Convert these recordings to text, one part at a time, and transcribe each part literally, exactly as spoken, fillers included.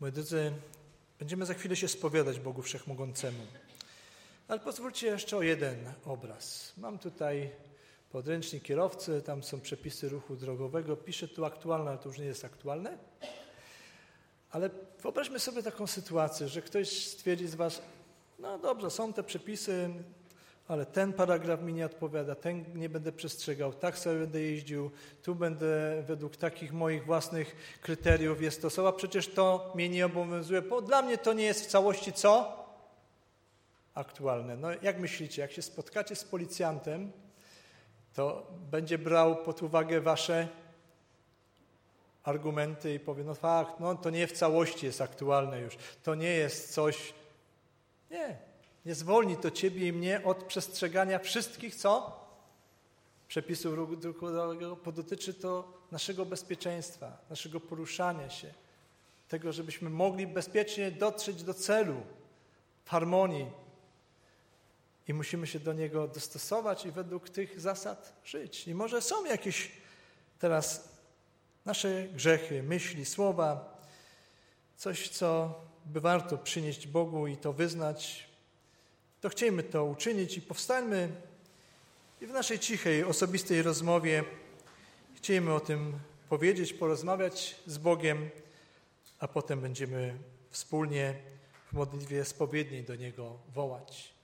Moi drodzy, będziemy za chwilę się spowiadać Bogu Wszechmogącemu. Ale pozwólcie jeszcze o jeden obraz. Mam tutaj podręcznik kierowcy, tam są przepisy ruchu drogowego. Piszę tu aktualne, ale to już nie jest aktualne. Ale wyobraźmy sobie taką sytuację, że ktoś stwierdzi z was, no dobrze, są te przepisy, ale ten paragraf mi nie odpowiada, ten nie będę przestrzegał, tak sobie będę jeździł, tu będę według takich moich własnych kryteriów je stosował, przecież to mnie nie obowiązuje, bo dla mnie to nie jest w całości co? Aktualne. No jak myślicie, jak się spotkacie z policjantem, to będzie brał pod uwagę wasze argumenty i powie, no fakt, no to nie w całości jest aktualne już, to nie jest coś, nie, nie zwolni to ciebie i mnie od przestrzegania wszystkich, co? Przepisów ruchu drogowego, bo dotyczy to naszego bezpieczeństwa, naszego poruszania się, tego, żebyśmy mogli bezpiecznie dotrzeć do celu, w harmonii i musimy się do niego dostosować i według tych zasad żyć. I może są jakieś teraz nasze grzechy, myśli, słowa, coś, co by warto przynieść Bogu i to wyznać, to chciejmy to uczynić i powstańmy i w naszej cichej, osobistej rozmowie chciejmy o tym powiedzieć, porozmawiać z Bogiem, a potem będziemy wspólnie w modlitwie spowiedniej do Niego wołać.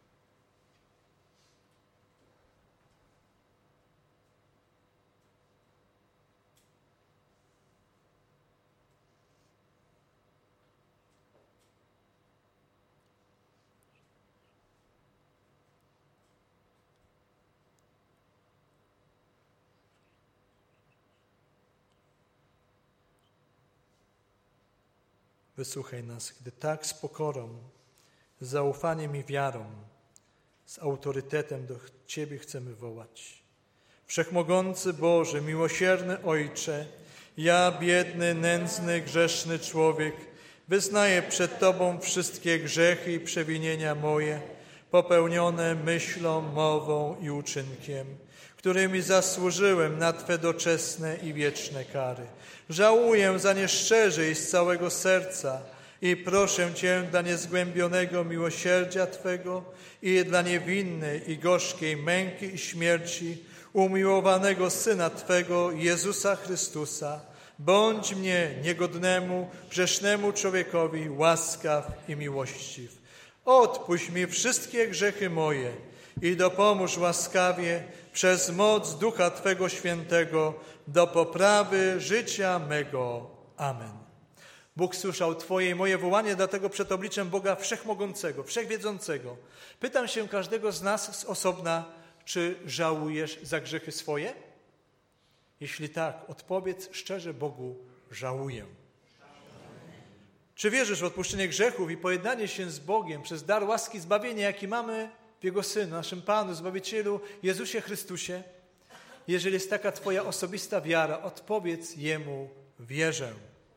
Wysłuchaj nas, gdy tak z pokorą, z zaufaniem i wiarą, z autorytetem do Ciebie chcemy wołać. Wszechmogący Boże, miłosierny Ojcze, ja, biedny, nędzny, grzeszny człowiek, wyznaję przed Tobą wszystkie grzechy i przewinienia moje, popełnione myślą, mową i uczynkiem, którymi zasłużyłem na Twe doczesne i wieczne kary. Żałuję za nie szczerze i z całego serca i proszę Cię dla niezgłębionego miłosierdzia Twego i dla niewinnej i gorzkiej męki i śmierci umiłowanego Syna Twego, Jezusa Chrystusa, bądź mnie, niegodnemu, grzesznemu człowiekowi, łaskaw i miłościw. Odpuść mi wszystkie grzechy moje i dopomóż łaskawie przez moc Ducha Twego Świętego do poprawy życia mego. Amen. Bóg słyszał Twoje i moje wołanie, dlatego przed obliczem Boga Wszechmogącego, Wszechwiedzącego pytam się każdego z nas z osobna, czy żałujesz za grzechy swoje? Jeśli tak, odpowiedz szczerze Bogu, żałuję. Czy wierzysz w odpuszczenie grzechów i pojednanie się z Bogiem przez dar łaski zbawienia, jaki mamy w Jego Synu, naszym Panu, Zbawicielu, Jezusie Chrystusie? Jeżeli jest taka Twoja osobista wiara, odpowiedz Jemu, wierzę.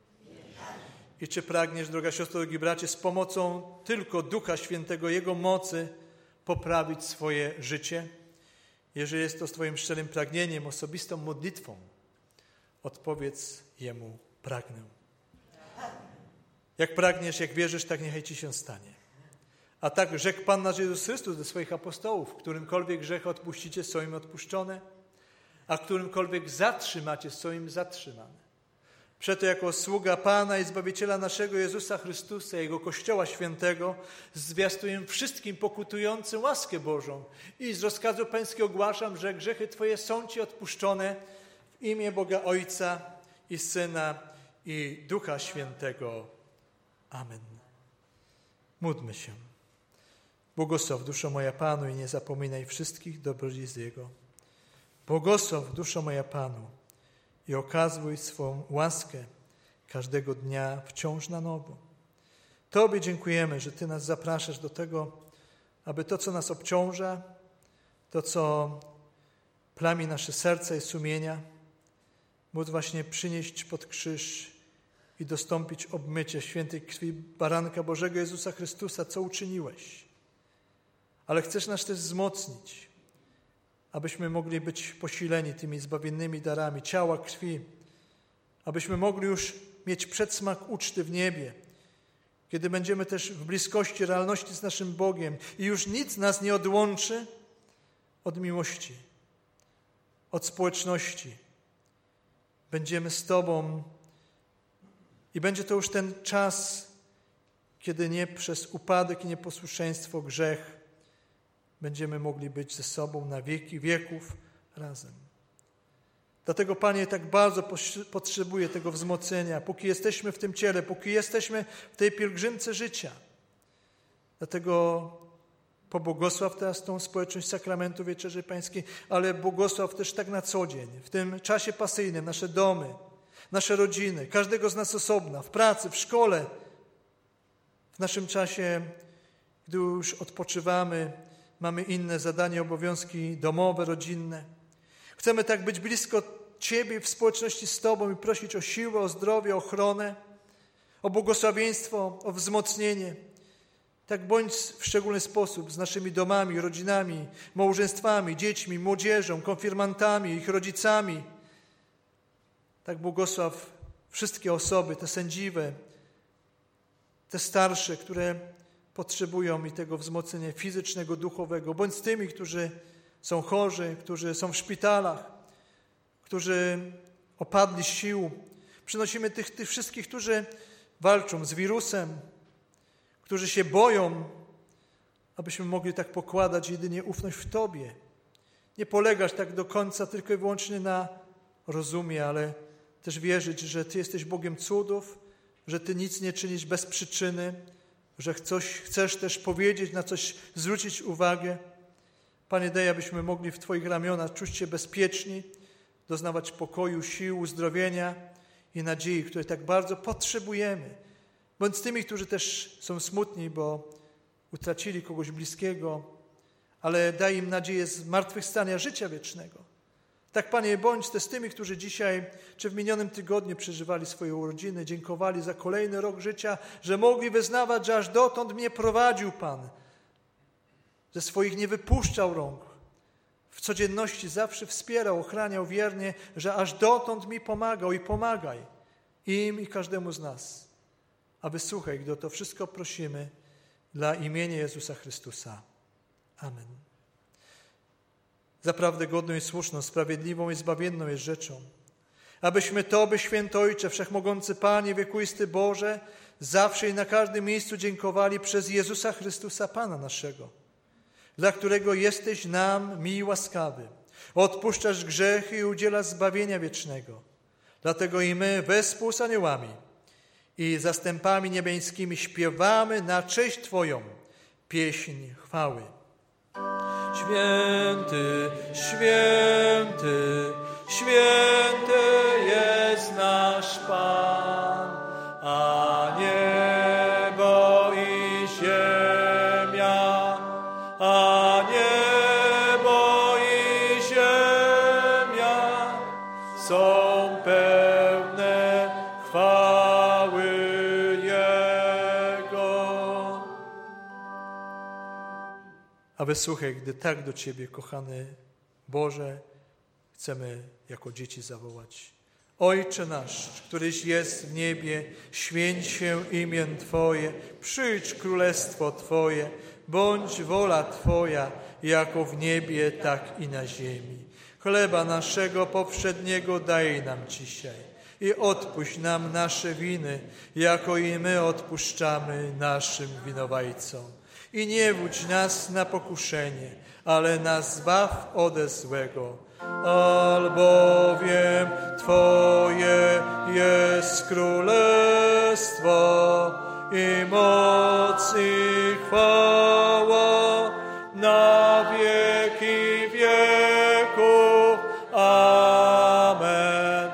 I czy pragniesz, droga siostro, drogi bracie, z pomocą tylko Ducha Świętego, Jego mocy poprawić swoje życie? Jeżeli jest to z Twoim szczerym pragnieniem, osobistą modlitwą, odpowiedz Jemu, pragnę. Jak pragniesz, jak wierzysz, tak niechaj Ci się stanie. A tak rzekł Pan nasz Jezus Chrystus do swoich apostołów, którymkolwiek grzech odpuścicie, są im odpuszczone, a którymkolwiek zatrzymacie, są im zatrzymane. Przeto jako sługa Pana i Zbawiciela naszego Jezusa Chrystusa, Jego Kościoła Świętego, zwiastuję wszystkim pokutującym łaskę Bożą i z rozkazu Pańskiego ogłaszam, że grzechy Twoje są Ci odpuszczone w imię Boga Ojca i Syna i Ducha Świętego. Amen. Módlmy się. Błogosław, duszo moja Panu, i nie zapominaj wszystkich dobrodziejstw Jego. Błogosław, duszo moja Panu, i okazuj swą łaskę każdego dnia wciąż na nowo. Tobie dziękujemy, że Ty nas zapraszasz do tego, aby to, co nas obciąża, to, co plami nasze serca i sumienia, móc właśnie przynieść pod krzyż i dostąpić obmycia świętej krwi Baranka Bożego Jezusa Chrystusa, co uczyniłeś. Ale chcesz nas też wzmocnić, abyśmy mogli być posileni tymi zbawiennymi darami ciała, krwi, abyśmy mogli już mieć przedsmak uczty w niebie, kiedy będziemy też w bliskości, realności z naszym Bogiem i już nic nas nie odłączy od miłości, od społeczności. Będziemy z Tobą i będzie to już ten czas, kiedy nie przez upadek i nieposłuszeństwo, grzech będziemy mogli być ze sobą na wieki wieków razem. Dlatego, Panie, tak bardzo potrzebuję tego wzmocnienia, póki jesteśmy w tym ciele, póki jesteśmy w tej pielgrzymce życia. Dlatego pobłogosław teraz tą społeczność sakramentu Wieczerzy Pańskiej, ale błogosław też tak na co dzień, w tym czasie pasyjnym, nasze domy, nasze rodziny, każdego z nas osobna, w pracy, w szkole, w naszym czasie, gdy już odpoczywamy, mamy inne zadania, obowiązki domowe, rodzinne. Chcemy tak być blisko Ciebie w społeczności z Tobą i prosić o siłę, o zdrowie, o ochronę, o błogosławieństwo, o wzmocnienie. Tak bądź w szczególny sposób z naszymi domami, rodzinami, małżeństwami, dziećmi, młodzieżą, konfirmantami, ich rodzicami. Tak błogosław wszystkie osoby, te sędziwe, te starsze, które potrzebują i tego wzmocnienia fizycznego, duchowego. Bądź z tymi, którzy są chorzy, którzy są w szpitalach, którzy opadli z sił. Przynosimy tych, tych wszystkich, którzy walczą z wirusem, którzy się boją, abyśmy mogli tak pokładać jedynie ufność w Tobie. Nie polegać tak do końca tylko i wyłącznie na rozumie, ale też wierzyć, że Ty jesteś Bogiem cudów, że Ty nic nie czynisz bez przyczyny, że coś chcesz też powiedzieć, na coś zwrócić uwagę. Panie, daj, abyśmy mogli w Twoich ramionach czuć się bezpieczni, doznawać pokoju, sił, uzdrowienia i nadziei, której tak bardzo potrzebujemy. Bądź z tymi, którzy też są smutni, bo utracili kogoś bliskiego, ale daj im nadzieję zmartwychwstania życia wiecznego. Tak, Panie, bądź też z tymi, którzy dzisiaj czy w minionym tygodniu przeżywali swoje urodziny, dziękowali za kolejny rok życia, że mogli wyznawać, że aż dotąd mnie prowadził Pan, że swoich nie wypuszczał rąk. W codzienności zawsze wspierał, ochraniał wiernie, że aż dotąd mi pomagał i pomagaj im i każdemu z nas. A wysłuchaj, gdy o to wszystko prosimy dla imienia Jezusa Chrystusa. Amen. Zaprawdę godną i słuszną, sprawiedliwą i zbawienną jest rzeczą, abyśmy Tobie, Święty Ojcze, Wszechmogący Panie, wiekuisty Boże, zawsze i na każdym miejscu dziękowali przez Jezusa Chrystusa, Pana naszego, dla którego jesteś nam miły i łaskawy, odpuszczasz grzechy i udzielasz zbawienia wiecznego. Dlatego i my wespół z aniołami i zastępami niebieskimi śpiewamy na cześć Twoją pieśń chwały. Święty, święty, święty jest nasz Pan, a niebo i ziemia, a niebo i ziemia są pełne chwały Jego. A wysłuchaj, gdy tak do Ciebie, kochany Boże, chcemy jako dzieci zawołać. Ojcze nasz, któryś jest w niebie, święć się imię Twoje, przyjdź królestwo Twoje, bądź wola Twoja, jako w niebie, tak i na ziemi. Chleba naszego powszedniego daj nam dzisiaj i odpuść nam nasze winy, jako i my odpuszczamy naszym winowajcom. I nie wódź nas na pokuszenie, ale nas zbaw ode złego. Albowiem Twoje jest królestwo i moc i chwała na wieki wieków. Amen.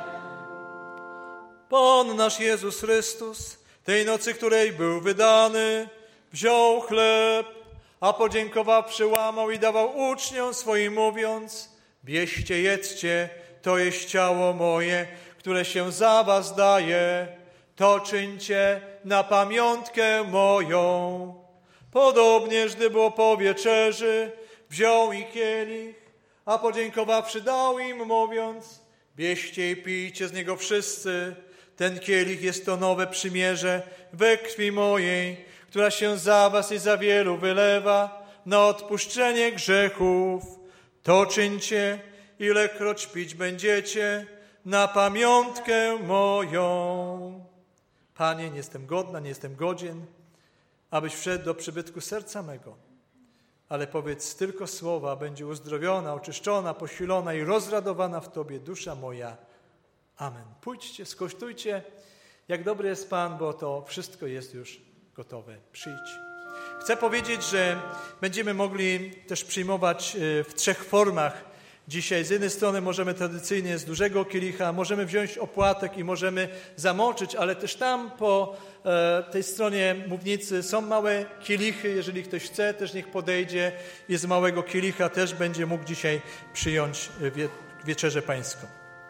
Pan nasz Jezus Chrystus, tej nocy, której był wydany, wziął chleb, a podziękowawszy łamał i dawał uczniom swoim, mówiąc: bierzcie, jedzcie, to jest ciało moje, które się za was daje. To czyńcie na pamiątkę moją. Podobnież, gdy było po wieczerzy, wziął i kielich, a podziękowawszy dał im, mówiąc: bierzcie i pijcie z niego wszyscy, Ten kielich jest to nowe przymierze we krwi mojej, która się za was i za wielu wylewa na odpuszczenie grzechów. To czyńcie, ilekroć pić będziecie, na pamiątkę moją. Panie, nie jestem godna, nie jestem godzien, abyś wszedł do przybytku serca mego. Ale powiedz tylko słowa, będzie uzdrowiona, oczyszczona, posilona i rozradowana w Tobie dusza moja. Amen. Pójdźcie, skosztujcie, jak dobry jest Pan, bo to wszystko jest już gotowe. Przyjdź. Chcę powiedzieć, że będziemy mogli też przyjmować w trzech formach dzisiaj. Z jednej strony możemy tradycyjnie z dużego kielicha, możemy wziąć opłatek i możemy zamoczyć, ale też tam po tej stronie mównicy są małe kielichy. Jeżeli ktoś chce, też niech podejdzie i z małego kielicha też będzie mógł dzisiaj przyjąć wie, wieczerzę pańską.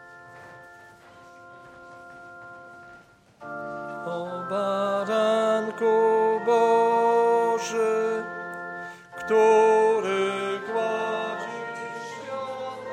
O baranku Boży, który gładzisz świat.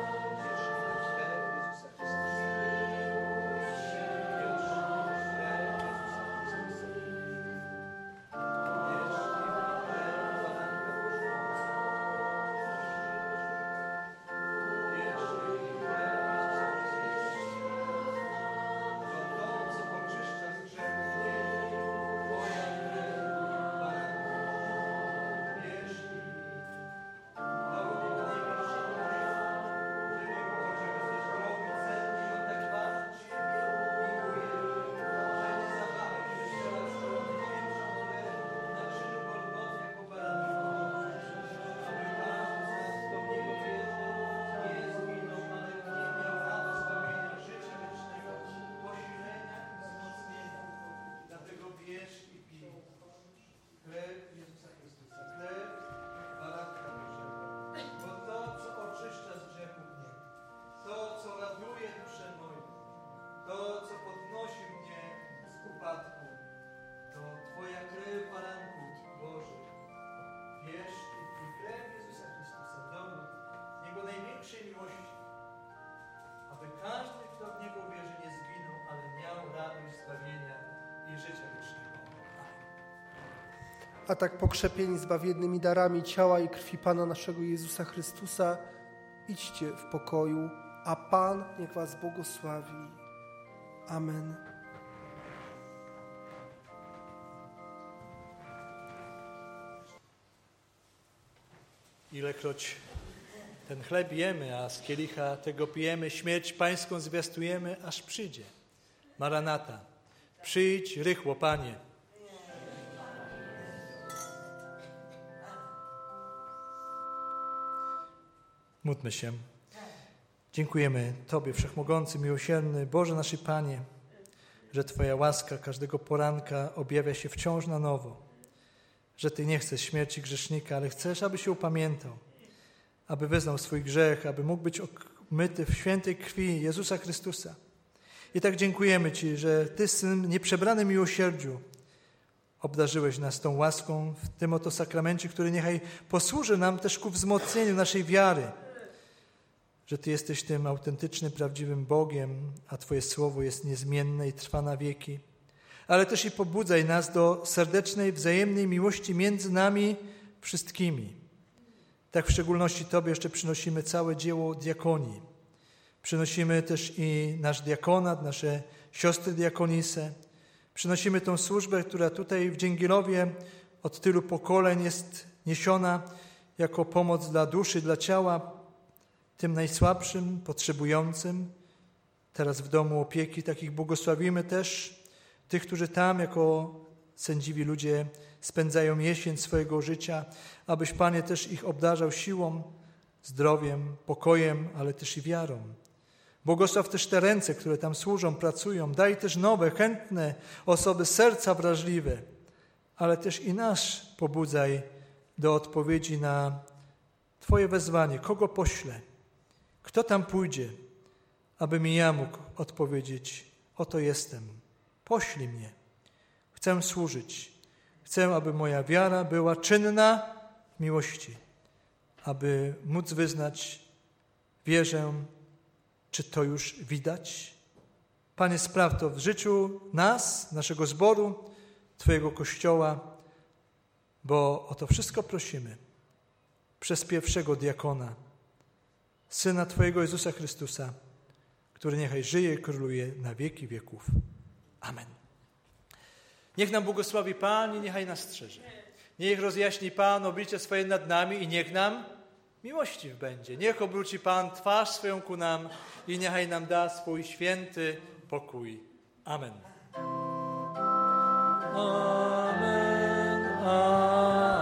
A tak pokrzepieni zbawiennymi darami ciała i krwi Pana naszego Jezusa Chrystusa, idźcie w pokoju, a Pan niech was błogosławi. Amen. Ilekroć ten chleb jemy, a z kielicha tego pijemy, śmierć pańską zwiastujemy, aż przyjdzie. Maranata, przyjdź rychło, Panie. Módlmy się. Dziękujemy Tobie, Wszechmogący, miłosierny, Boże nasz Panie, że Twoja łaska każdego poranka objawia się wciąż na nowo, że Ty nie chcesz śmierci grzesznika, ale chcesz, aby się upamiętał, aby wyznał swój grzech, aby mógł być umyty w świętej krwi Jezusa Chrystusa. I tak dziękujemy Ci, że Ty z tym nieprzebranym miłosierdziu obdarzyłeś nas tą łaską w tym oto sakramencie, który niechaj posłuży nam też ku wzmocnieniu naszej wiary, że Ty jesteś tym autentycznym, prawdziwym Bogiem, a Twoje słowo jest niezmienne i trwa na wieki. Ale też i pobudzaj nas do serdecznej, wzajemnej miłości między nami wszystkimi. Tak w szczególności Tobie jeszcze przynosimy całe dzieło diakonii. Przynosimy też i nasz diakonat, nasze siostry diakonisy. Przynosimy tą służbę, która tutaj w Dzięgielowie od tylu pokoleń jest niesiona jako pomoc dla duszy, dla ciała, tym najsłabszym, potrzebującym. Teraz w domu opieki takich błogosławimy też tych, którzy tam jako sędziwi ludzie spędzają jesień swojego życia, abyś, Panie, też ich obdarzał siłą, zdrowiem, pokojem, ale też i wiarą. Błogosław też te ręce, które tam służą, pracują. Daj też nowe, chętne osoby, serca wrażliwe, ale też i nas pobudzaj do odpowiedzi na Twoje wezwanie. Kogo poślę? Kto tam pójdzie, abym i ja mógł odpowiedzieć: oto jestem, poślij mnie. Chcę służyć. Chcę, aby moja wiara była czynna w miłości, aby móc wyznać: wierzę. Czy to już widać? Panie, spraw to w życiu nas, naszego zboru, Twojego Kościoła, bo o to wszystko prosimy przez pierwszego diakona, Syna Twojego Jezusa Chrystusa, który niechaj żyje i króluje na wieki wieków. Amen. Niech nam błogosławi Pan i niechaj nas strzeże. Niech rozjaśni Pan oblicze swoje nad nami i niech nam miłościw będzie. Niech obróci Pan twarz swoją ku nam i niechaj nam da swój święty pokój. Amen. Amen. Amen.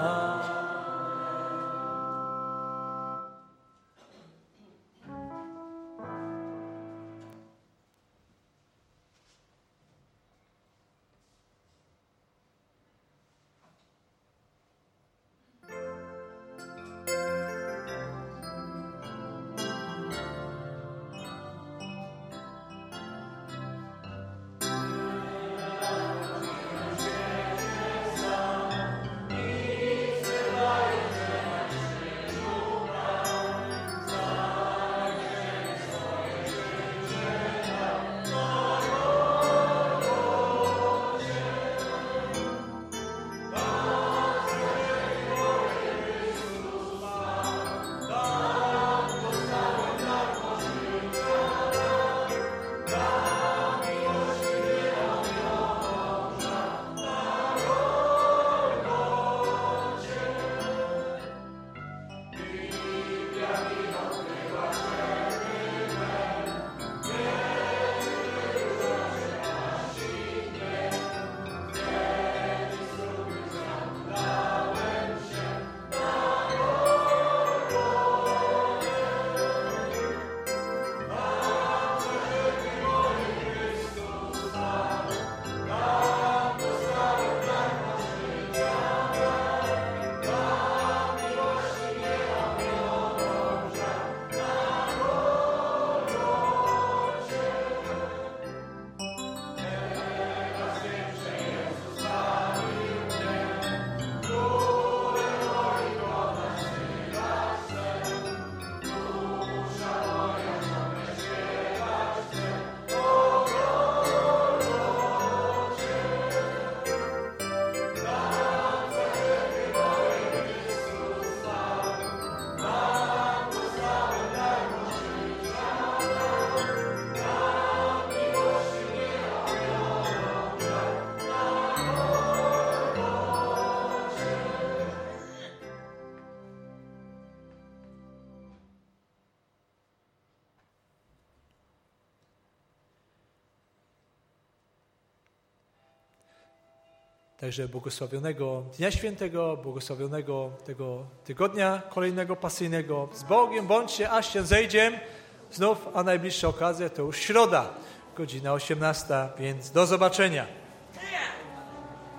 Także błogosławionego Dnia Świętego, błogosławionego tego tygodnia kolejnego pasyjnego. Z Bogiem bądźcie, aż się zejdzie. Znów, a najbliższa okazja to już środa, godzina osiemnasta, więc do zobaczenia.